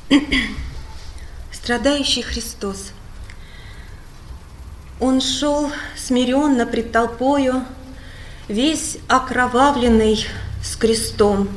Страдающий Христос. Он шел смиренно пред толпою, весь окровавленный с крестом.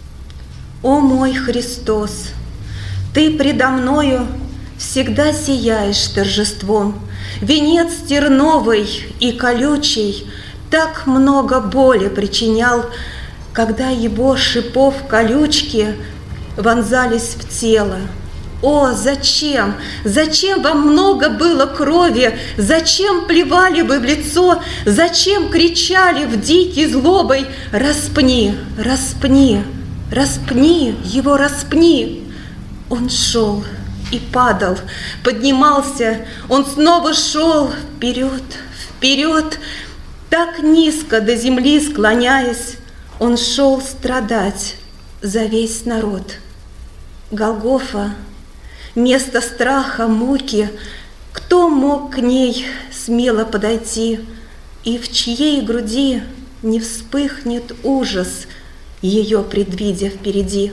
О мой Христос, Ты предо мною всегда сияешь торжеством. Венец терновый и колючий так много боли причинял, когда его шипов колючки вонзались в тело. О, зачем? Зачем вам много было крови? Зачем плевали вы в лицо? Зачем кричали в дикой злобой: распни, распни, распни его, распни? Он шел и падал, поднимался, он снова шел вперед, вперед, так низко до земли склоняясь, он шел страдать за весь народ. Голгофа, место страха, муки, кто мог к ней смело подойти, и в чьей груди не вспыхнет ужас, ее предвидя впереди?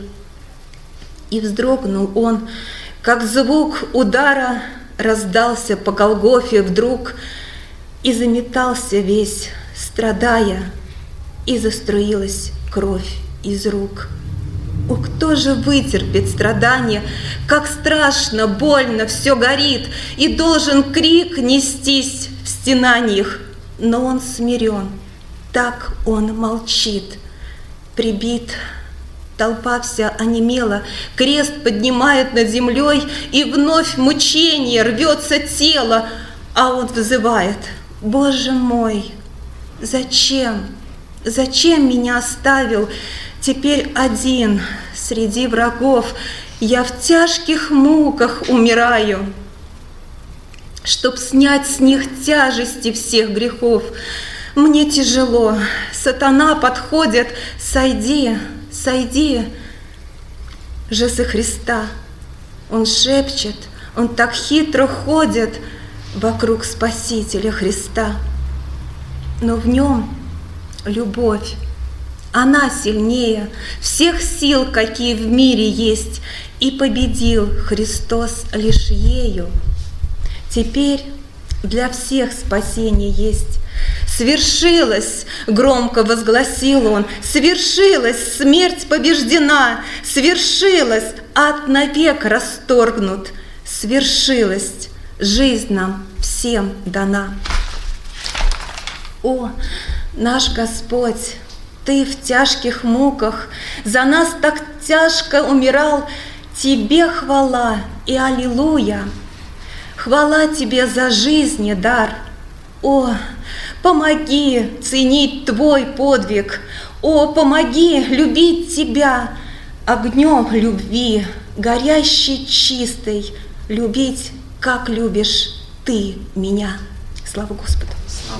И вздрогнул он, как звук удара раздался по Голгофе вдруг, и заметался весь, страдая, и заструилась кровь из рук. О, кто же вытерпит страдания, как страшно, больно все горит, и должен крик нестись в стенаниях, но он смирен, так он молчит, прибит. Толпа вся онемела, крест поднимает над землей, и вновь мучение, рвется тело, а он взывает: Боже мой, зачем, зачем меня оставил теперь один среди врагов? Я в тяжких муках умираю, чтоб снять с них тяжести всех грехов. Мне тяжело, сатана подходит: сойди, сойди же со Христа. Он шепчет, он так хитро ходит вокруг Спасителя Христа. Но в нем любовь, она сильнее всех сил, какие в мире есть, и победил Христос лишь ею. Теперь для всех спасение есть. Свершилось, громко возгласил он, свершилось, смерть побеждена, свершилось, ад навек расторгнут, свершилось, жизнь нам всем дана. О, наш Господь, Ты в тяжких муках за нас так тяжко умирал, Тебе хвала и аллилуйя, хвала Тебе за жизни дар. О, помоги ценить Твой подвиг, о, помоги любить Тебя огнем любви, горящей, чистой, любить, как любишь Ты меня. Слава Господу!